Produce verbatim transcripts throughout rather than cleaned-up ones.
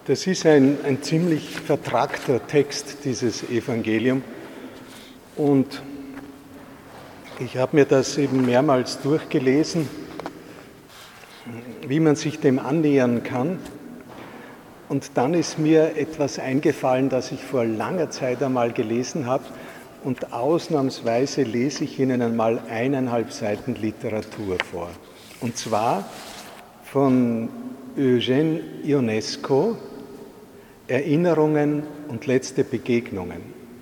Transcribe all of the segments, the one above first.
Das ist ein, ein ziemlich vertrackter Text, dieses Evangelium. Und ich habe mir das eben mehrmals durchgelesen, wie man sich dem annähern kann. Und dann ist mir etwas eingefallen, das ich vor langer Zeit einmal gelesen habe. Und ausnahmsweise lese ich Ihnen einmal eineinhalb Seiten Literatur vor. Und zwar von Eugène Ionesco, Erinnerungen und letzte Begegnungen.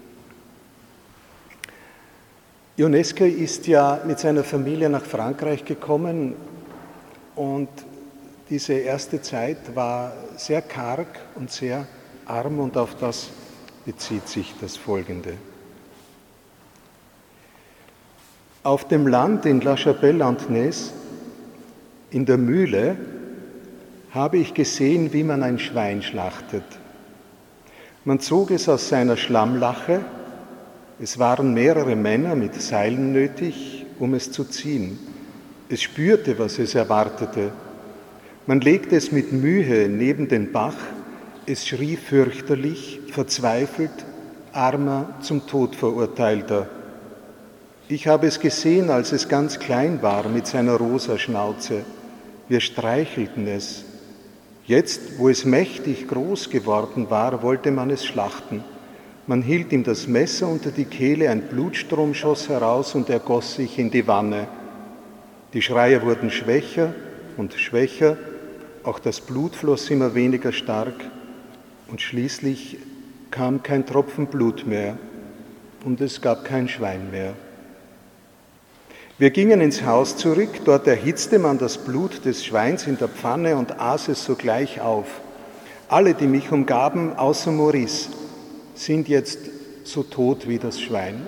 Ionesco ist ja mit seiner Familie nach Frankreich gekommen und diese erste Zeit war sehr karg und sehr arm und auf das bezieht sich das Folgende. Auf dem Land in La Chapelle-Antnez, in der Mühle, habe ich gesehen, wie man ein Schwein schlachtet. Man zog es aus seiner Schlammlache, es waren mehrere Männer mit Seilen nötig, um es zu ziehen. Es spürte, was es erwartete. Man legte es mit Mühe neben den Bach, es schrie fürchterlich, verzweifelt, armer, zum Tod verurteilter. Ich habe es gesehen, als es ganz klein war mit seiner rosa Schnauze. Wir streichelten es. Jetzt, wo es mächtig groß geworden war, wollte man es schlachten. Man hielt ihm das Messer unter die Kehle, ein Blutstrom schoss heraus und er goss sich in die Wanne. Die Schreie wurden schwächer und schwächer, auch das Blut floss immer weniger stark und schließlich kam kein Tropfen Blut mehr und es gab kein Schwein mehr. Wir gingen ins Haus zurück, dort erhitzte man das Blut des Schweins in der Pfanne und aß es sogleich auf. Alle, die mich umgaben, außer Maurice, sind jetzt so tot wie das Schwein.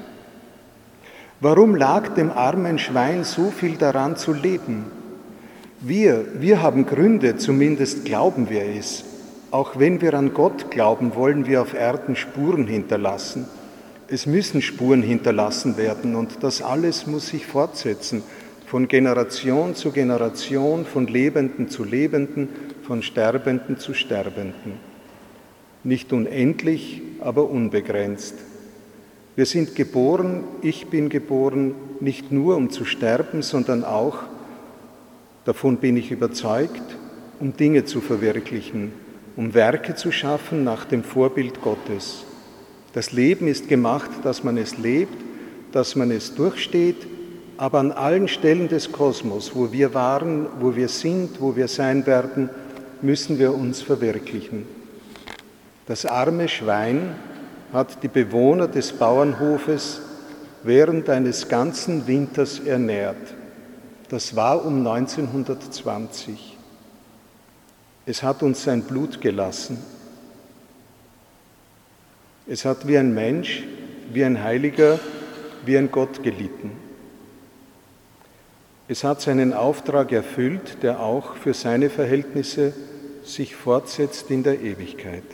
Warum lag dem armen Schwein so viel daran zu leben? Wir, wir haben Gründe, zumindest glauben wir es. Auch wenn wir an Gott glauben, wollen wir auf Erden Spuren hinterlassen. Es müssen Spuren hinterlassen werden und das alles muss sich fortsetzen, von Generation zu Generation, von Lebenden zu Lebenden, von Sterbenden zu Sterbenden. Nicht unendlich, aber unbegrenzt. Wir sind geboren, ich bin geboren, nicht nur um zu sterben, sondern auch, davon bin ich überzeugt, um Dinge zu verwirklichen, um Werke zu schaffen nach dem Vorbild Gottes. Das Leben ist gemacht, dass man es lebt, dass man es durchsteht, aber an allen Stellen des Kosmos, wo wir waren, wo wir sind, wo wir sein werden, müssen wir uns verwirklichen. Das arme Schwein hat die Bewohner des Bauernhofes während eines ganzen Winters ernährt. Das war um neunzehnhundertzwanzig. Es hat uns sein Blut gelassen. Es hat wie ein Mensch, wie ein Heiliger, wie ein Gott gelitten. Es hat seinen Auftrag erfüllt, der auch für seine Verhältnisse sich fortsetzt in der Ewigkeit.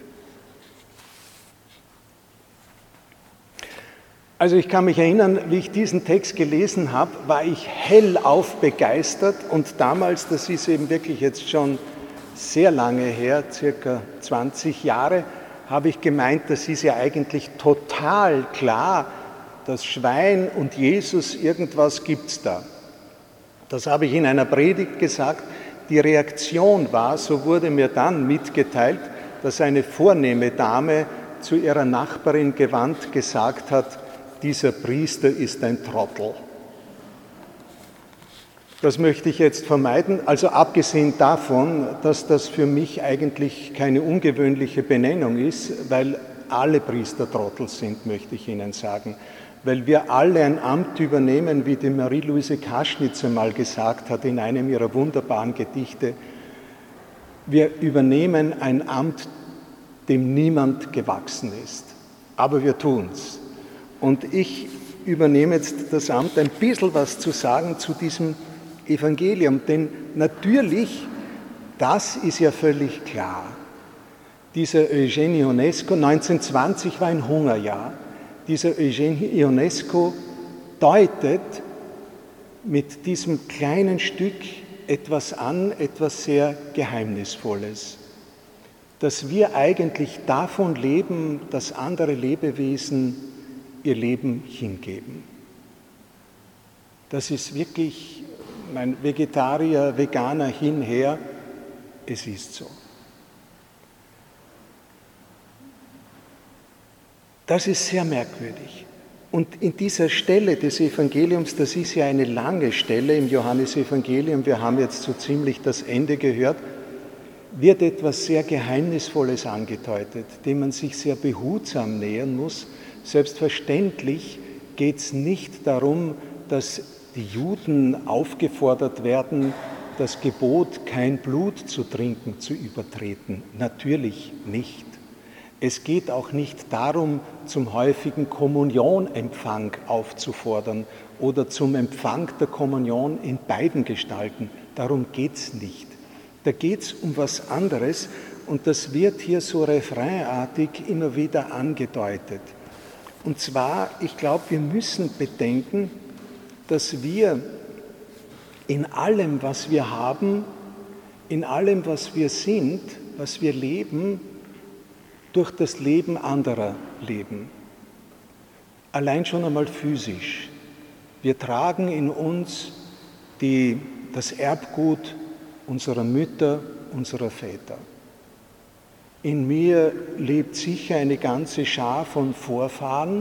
Also ich kann mich erinnern, wie ich diesen Text gelesen habe, war ich hellauf begeistert und damals, das ist eben wirklich jetzt schon sehr lange her, circa zwanzig Jahre, habe ich gemeint, das ist ja eigentlich total klar, das Schwein und Jesus, irgendwas gibt's da. Das habe ich in einer Predigt gesagt. Die Reaktion war, so wurde mir dann mitgeteilt, dass eine vornehme Dame zu ihrer Nachbarin gewandt gesagt hat, dieser Priester ist ein Trottel. Das möchte ich jetzt vermeiden, also abgesehen davon, dass das für mich eigentlich keine ungewöhnliche Benennung ist, weil alle Priester Trottel sind, möchte ich Ihnen sagen, weil wir alle ein Amt übernehmen, wie die Marie-Louise Kaschnitz einmal gesagt hat in einem ihrer wunderbaren Gedichte. Wir übernehmen ein Amt, dem niemand gewachsen ist, aber wir tun's. Und ich übernehme jetzt das Amt, ein bisschen was zu sagen zu diesem Evangelium, denn natürlich, das ist ja völlig klar. Dieser Eugène Ionesco, neunzehnhundertzwanzig war ein Hungerjahr, dieser Eugène Ionesco deutet mit diesem kleinen Stück etwas an, etwas sehr Geheimnisvolles. dass wir eigentlich davon leben, dass andere Lebewesen ihr Leben hingeben. Das ist wirklich mein Vegetarier, Veganer hinher, es ist so. Das ist sehr merkwürdig. Und in dieser Stelle des Evangeliums, das ist ja eine lange Stelle im Johannesevangelium, wir haben jetzt so ziemlich das Ende gehört, wird etwas sehr Geheimnisvolles angedeutet, dem man sich sehr behutsam nähern muss. Selbstverständlich geht es nicht darum, dass die Juden aufgefordert werden, das Gebot, kein Blut zu trinken, zu übertreten. Natürlich nicht. Es geht auch nicht darum, zum häufigen Kommunionempfang aufzufordern oder zum Empfang der Kommunion in beiden Gestalten. Darum geht es nicht. Da geht es um was anderes und das wird hier so refrainartig immer wieder angedeutet. Und zwar, ich glaube, wir müssen bedenken, dass wir in allem, was wir haben, in allem, was wir sind, was wir leben, durch das Leben anderer leben. Allein schon einmal physisch. Wir tragen in uns die, das Erbgut unserer Mütter, unserer Väter. In mir lebt sicher eine ganze Schar von Vorfahren,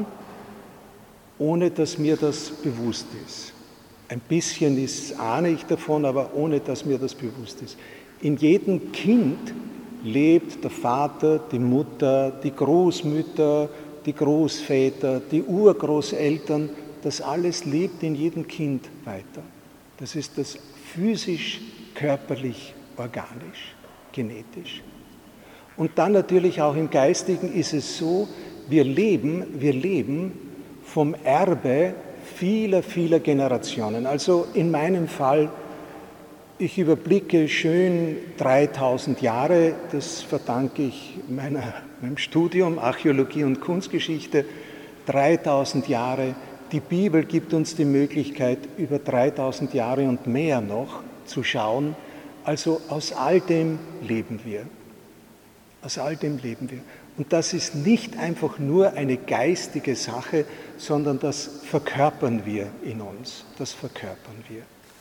ohne dass mir das bewusst ist. Ein bisschen ist, ahne ich davon, aber ohne dass mir das bewusst ist. In jedem Kind lebt der Vater, die Mutter, die Großmütter, die Großväter, die Urgroßeltern. Das alles lebt in jedem Kind weiter. Das ist das physisch, körperlich, organisch, genetisch. Und dann natürlich auch im Geistigen ist es so, wir leben, wir leben vom Erbe vieler, vieler Generationen. Also in meinem Fall, ich überblicke schön dreitausend Jahre, das verdanke ich meiner, meinem Studium Archäologie und Kunstgeschichte, dreitausend Jahre. Die Bibel gibt uns die Möglichkeit, über dreitausend Jahre und mehr noch zu schauen. Also aus all dem leben wir. Aus all dem leben wir. Und das ist nicht einfach nur eine geistige Sache, sondern das verkörpern wir in uns. Das verkörpern wir.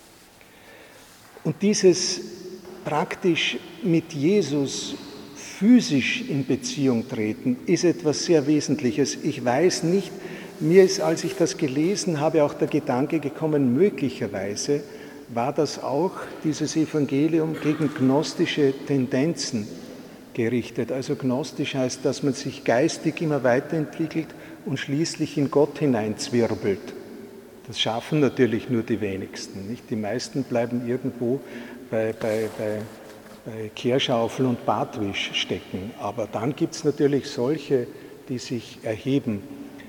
Und dieses praktisch mit Jesus physisch in Beziehung treten, ist etwas sehr Wesentliches. Ich weiß nicht, mir ist, als ich das gelesen habe, auch der Gedanke gekommen, möglicherweise war das auch, dieses Evangelium, gegen gnostische Tendenzen gerichtet. Also gnostisch heißt, dass man sich geistig immer weiterentwickelt und schließlich in Gott hineinzwirbelt. Das schaffen natürlich nur die wenigsten. Nicht? Die meisten bleiben irgendwo bei, bei, bei, bei Kehrschaufel und Bartwisch stecken. Aber dann gibt es natürlich solche, die sich erheben.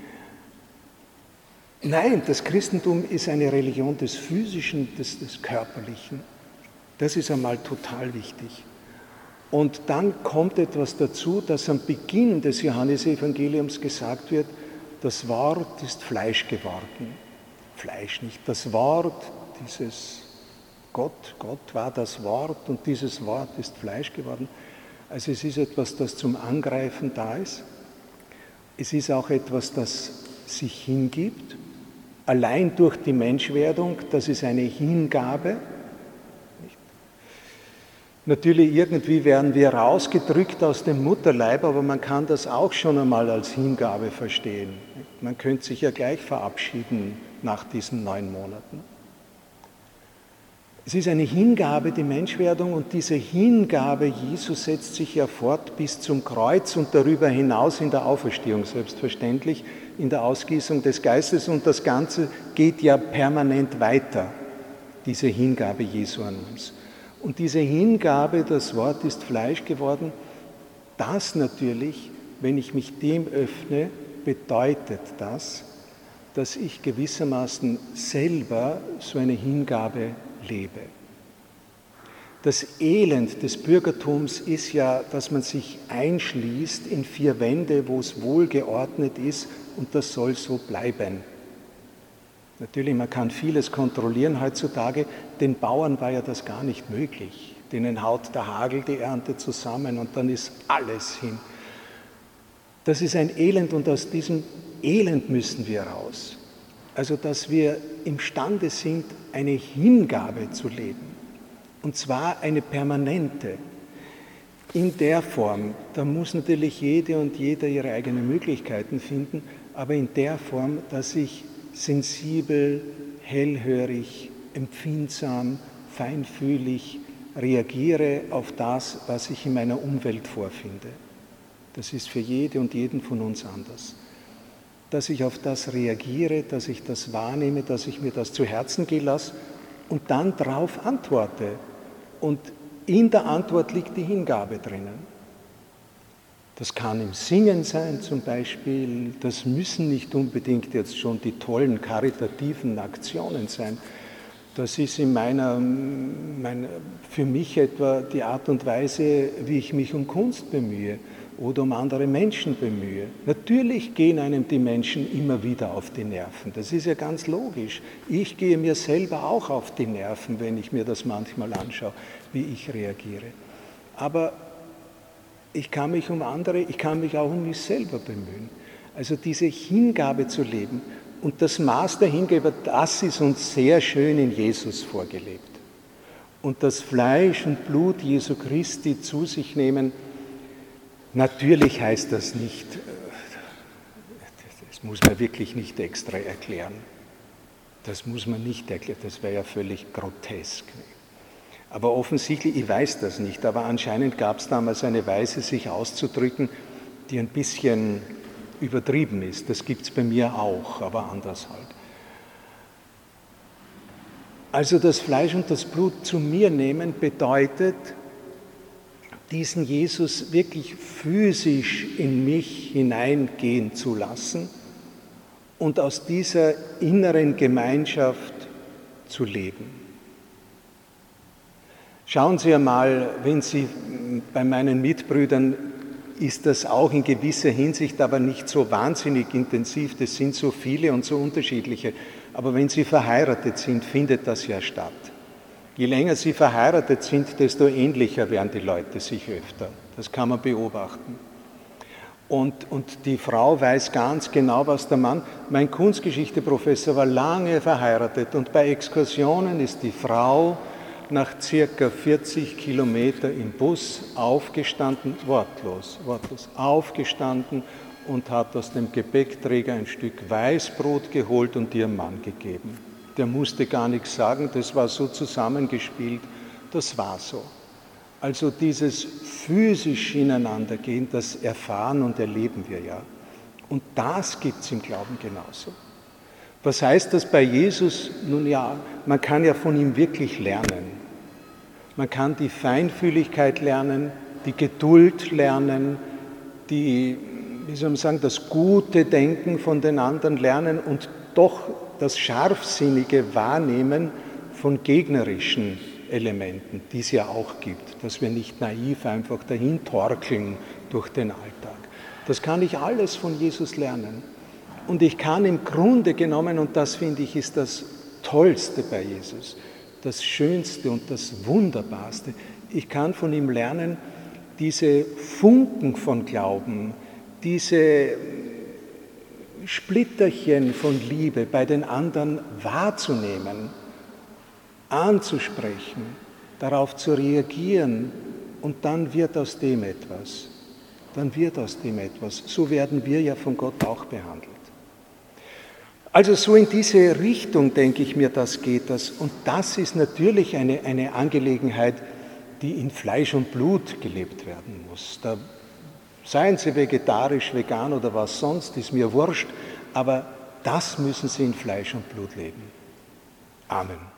Nein, das Christentum ist eine Religion des Physischen, des, des Körperlichen. Das ist einmal total wichtig. Und dann kommt etwas dazu, dass am Beginn des Johannesevangeliums gesagt wird, das Wort ist Fleisch geworden. Fleisch nicht, das Wort, dieses Gott, Gott war das Wort und dieses Wort ist Fleisch geworden. Also es ist etwas, das zum Angreifen da ist. Es ist auch etwas, das sich hingibt, allein durch die Menschwerdung, das ist eine Hingabe. Natürlich, irgendwie werden wir rausgedrückt aus dem Mutterleib, aber man kann das auch schon einmal als Hingabe verstehen. Man könnte sich ja gleich verabschieden nach diesen neun Monaten. Es ist eine Hingabe, die Menschwerdung, und diese Hingabe Jesus setzt sich ja fort bis zum Kreuz und darüber hinaus in der Auferstehung, selbstverständlich, in der Ausgießung des Geistes, und das Ganze geht ja permanent weiter, diese Hingabe Jesu an uns. Und diese Hingabe, das Wort ist Fleisch geworden, das natürlich, wenn ich mich dem öffne, bedeutet das, dass ich gewissermaßen selber so eine Hingabe lebe. Das Elend des Bürgertums ist ja, dass man sich einschließt in vier Wände, wo es wohlgeordnet ist, und das soll so bleiben. Natürlich, man kann vieles kontrollieren heutzutage, den Bauern war ja das gar nicht möglich. denen haut der Hagel die Ernte zusammen und dann ist alles hin. Das ist ein Elend und aus diesem Elend müssen wir raus. Also, dass wir imstande sind, eine Hingabe zu leben. Und zwar eine permanente. In der Form, da muss natürlich jede und jeder ihre eigenen Möglichkeiten finden, aber in der Form, dass ich sensibel, hellhörig, empfindsam, feinfühlig reagiere auf das, was ich in meiner Umwelt vorfinde. Das ist für jede und jeden von uns anders. Dass ich auf das reagiere, dass ich das wahrnehme, dass ich mir das zu Herzen gehen lasse und dann darauf antworte. Und in der Antwort liegt die Hingabe drinnen. Das kann im Singen sein zum Beispiel, das müssen nicht unbedingt jetzt schon die tollen karitativen Aktionen sein. Das ist in meiner, meine, für mich etwa die Art und Weise, wie ich mich um Kunst bemühe oder um andere Menschen bemühe. Natürlich gehen einem die Menschen immer wieder auf die Nerven, das ist ja ganz logisch. Ich gehe mir selber auch auf die Nerven, wenn ich mir das manchmal anschaue, wie ich reagiere. Aber ich kann mich um andere, ich kann mich auch um mich selber bemühen. Also diese Hingabe zu leben und das Maß der Hingabe, das ist uns sehr schön in Jesus vorgelebt. Und das Fleisch und Blut Jesu Christi zu sich nehmen, natürlich heißt das nicht, das muss man wirklich nicht extra erklären. Das muss man nicht erklären, das wäre ja völlig grotesk. Aber offensichtlich, ich weiß das nicht, aber anscheinend gab es damals eine Weise, sich auszudrücken, die ein bisschen übertrieben ist. Das gibt es bei mir auch, aber anders halt. Also das Fleisch und das Blut zu mir nehmen bedeutet, diesen Jesus wirklich physisch in mich hineingehen zu lassen und aus dieser inneren Gemeinschaft zu leben. Schauen Sie einmal, wenn Sie bei meinen Mitbrüdern, ist das auch in gewisser Hinsicht, aber nicht so wahnsinnig intensiv, das sind so viele und so unterschiedliche, aber wenn Sie verheiratet sind, findet das ja statt. Je länger Sie verheiratet sind, desto ähnlicher werden die Leute sich öfter. Das kann man beobachten. Und, und die Frau weiß ganz genau, was der Mann, mein Kunstgeschichte-Professor war lange verheiratet und bei Exkursionen ist die Frau nach circa vierzig Kilometer im Bus aufgestanden, wortlos, wortlos, aufgestanden und hat aus dem Gepäckträger ein Stück Weißbrot geholt und ihrem Mann gegeben. Der musste gar nichts sagen, das war so zusammengespielt, das war so. Also dieses physisch Ineinandergehen, das erfahren und erleben wir ja. Und das gibt es im Glauben genauso. Was heißt das bei Jesus? Nun ja, man kann ja von ihm wirklich lernen. Man kann die Feinfühligkeit lernen, die Geduld lernen, die, wie soll man sagen, das gute Denken von den anderen lernen und doch das scharfsinnige Wahrnehmen von gegnerischen Elementen, die es ja auch gibt, dass wir nicht naiv einfach dahin torkeln durch den Alltag. Das kann ich alles von Jesus lernen. Und ich kann im Grunde genommen, und das finde ich ist das Tollste bei Jesus, das Schönste und das Wunderbarste, ich kann von ihm lernen, diese Funken von Glauben, diese Splitterchen von Liebe bei den anderen wahrzunehmen, anzusprechen, darauf zu reagieren und dann wird aus dem etwas. Dann wird aus dem etwas. So werden wir ja von Gott auch behandelt. Also so in diese Richtung, denke ich mir, das geht das. Und das ist natürlich eine, eine Angelegenheit, die in Fleisch und Blut gelebt werden muss. Da seien Sie vegetarisch, vegan oder was sonst, ist mir wurscht, aber das müssen Sie in Fleisch und Blut leben. Amen.